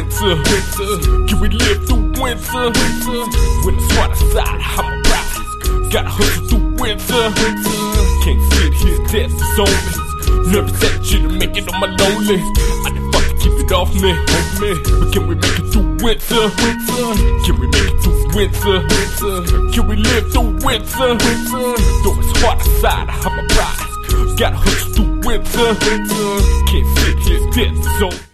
winter. Can we live through winter? When it's hot outside, I'ma rise. Gotta hustle through winter. Can't sit here, death is on me. Never said shit to make it on my lonely. I done fucking keep it off me. But can we make it through winter? Can we make it through winter? Can we live through winter? Though it's hot outside, I'ma rise. Gotta hustle through winter. Can't sit here, death is on me.